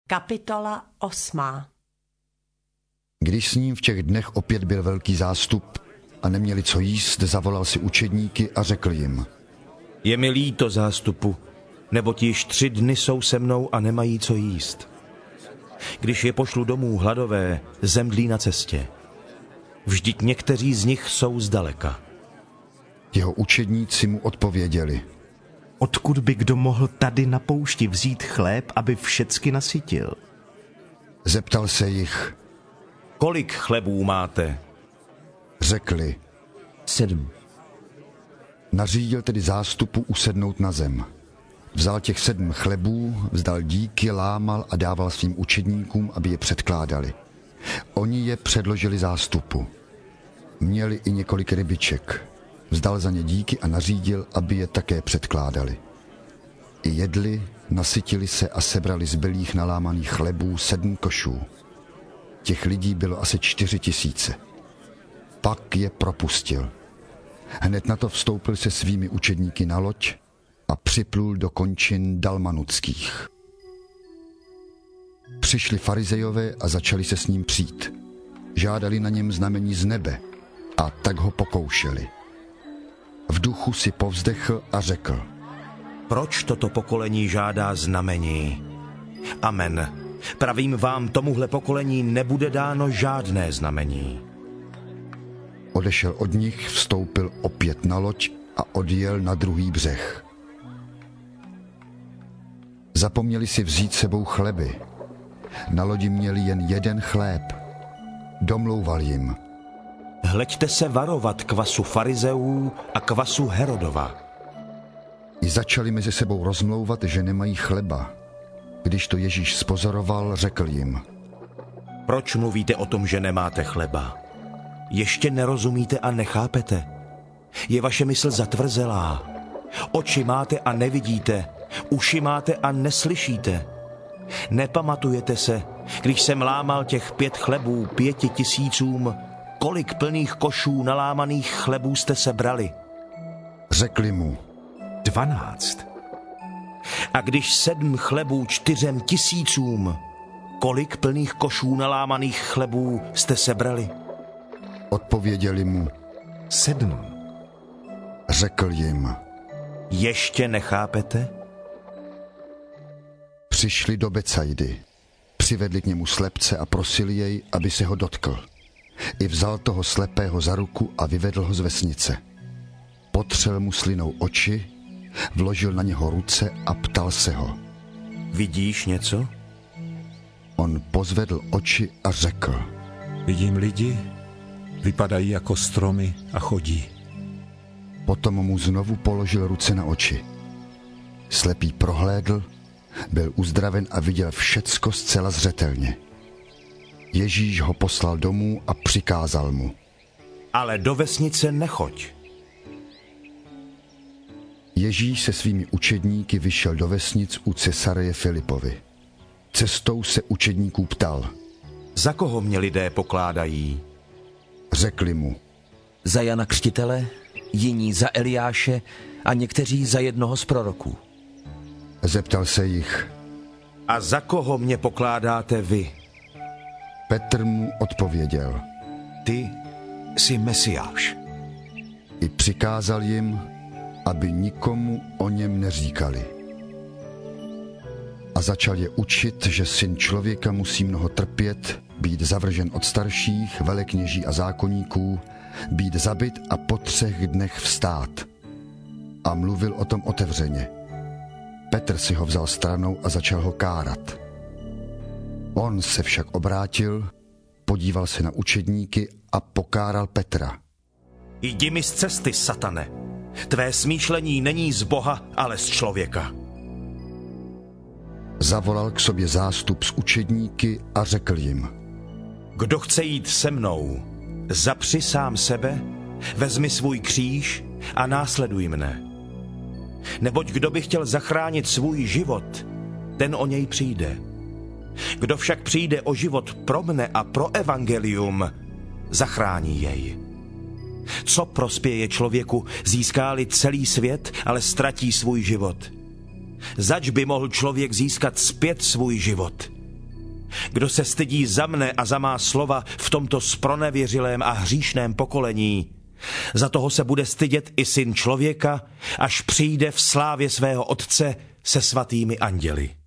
Kapitola 8. Když s ním v těch dnech opět byl velký zástup a neměli co jíst, zavolal si učedníky a řekl jim: Je mi líto zástupu, neboť již 3 dny jsou se mnou a nemají co jíst. Když je pošlu domů hladové, zemdlí na cestě. Vždyť někteří z nich jsou zdaleka. Jeho učedníci mu odpověděli: Odkud by kdo mohl tady na poušti vzít chléb, aby všecky nasytil? Zeptal se jich: Kolik chlebů máte? Řekli: 7. Nařídil tedy zástupu usednout na zem. Vzal těch 7 chlebů, vzdal díky, lámal a dával svým učedníkům, aby je předkládali. Oni je předložili zástupu. Měli i několik rybiček. Vzdal za ně díky a nařídil, aby je také předkládali. I jedli, nasytili se a sebrali zbylých nalámaných chlebů 7 košů. Těch lidí bylo asi 4 000. Pak je propustil. Hned na to vstoupil se svými učedníky na loď a připlul do končin Dalmanutských. Přišli farizejové a začali se s ním přít. Žádali na něm znamení z nebe a tak ho pokoušeli. V duchu si povzdechl a řekl: Proč toto pokolení žádá znamení? Amen. Pravím vám, tomuhle pokolení nebude dáno žádné znamení. Odešel od nich, vstoupil opět na loď a odjel na druhý břeh. Zapomněli si vzít sebou chleby. Na lodi měli jen 1 chléb. Domlouval jim: Hleďte se varovat kvasu farizeů a kvasu Herodova. I začali mezi sebou rozmlouvat, že nemají chleba. Když to Ježíš spozoroval, řekl jim: Proč mluvíte o tom, že nemáte chleba? Ještě nerozumíte a nechápete. Je vaše mysl zatvrzelá. Oči máte a nevidíte, uši máte a neslyšíte. Nepamatujete se, když jsem lámal těch 5 chlebů 5 000, kolik plných košů nalámaných chlebů jste sebrali? Řekli mu: 12. A když 7 chlebů 4 000, kolik plných košů nalámaných chlebů jste sebrali? Odpověděli mu: 7. Řekl jim: Ještě nechápete? Přišli do Becajdy. Přivedli k němu slepce a prosili jej, aby se ho dotkl. I vzal toho slepého za ruku a vyvedl ho z vesnice. Potřel mu slinou oči, vložil na něho ruce a ptal se ho: Vidíš něco? On pozvedl oči a řekl: Vidím lidi, vypadají jako stromy a chodí. Potom mu znovu položil ruce na oči. Slepý prohlédl, byl uzdraven a viděl všecko zcela zřetelně. Ježíš ho poslal domů a přikázal mu: Ale do vesnice nechoď. Ježíš se svými učedníky vyšel do vesnic u Cesareje Filipovy. Cestou se učedníků ptal: Za koho mě lidé pokládají? Řekli mu: Za Jana Křtitele, jiní za Eliáše a někteří za jednoho z proroků. Zeptal se jich: A za koho mě pokládáte vy? Petr mu odpověděl: Ty jsi Mesiáš. I přikázal jim, aby nikomu o něm neříkali. A začal je učit, že Syn člověka musí mnoho trpět, být zavržen od starších, velekněží a zákonníků, být zabit a po 3 dnech vstát. A mluvil o tom otevřeně. Petr si ho vzal stranou a začal ho kárat. On se však obrátil, podíval se na učedníky a pokáral Petra. Jdi mi z cesty, satane. Tvé smýšlení není z Boha, ale z člověka. Zavolal k sobě zástup s učedníky a řekl jim: Kdo chce jít se mnou, zapři sám sebe, vezmi svůj kříž a následuj mne. Neboť kdo by chtěl zachránit svůj život, ten o něj přijde. Kdo však přijde o život pro mne a pro evangelium, zachrání jej. Co prospěje člověku, získá-li celý svět, ale ztratí svůj život? Zač by mohl člověk získat zpět svůj život, Kdo se stydí za mne a za má slova v tomto zpronevěřilém a hříšném pokolení, za toho se bude stydět i Syn člověka, až přijde v slávě svého Otce se svatými anděli.